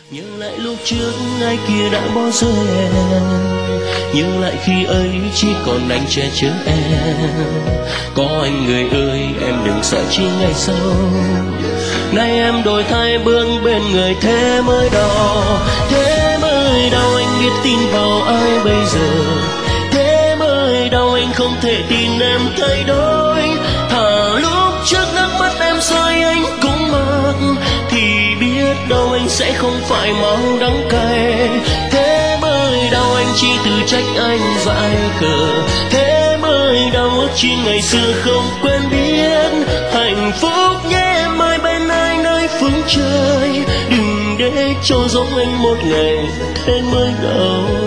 Nhớ lại lúc trước ai kia đã bỏ rơi em, nhớ lại khi ấy chỉ còn anh che chở em. Có anh người ơi em đừng sợ chi ngày sau, nay em đổi thay bước bên người thế mới đau. Thế mới đau anh biết tin vào ai bây giờ, thế mới đau anh không thể tin em thay đổi. Thà lúc trước nước mắt em rơi anh cũng mặc, thì biết đâu anh sẽ không phải máu đắng cay. Thế mới đau anh chỉ tự trách anh dại khờ, thế mới đau ước chi ngày xưa không quên biết. Hạnh phúc nhé em ơi bên ai nơi phương trời, đừng để cho giống anh một ngày thế mới đau.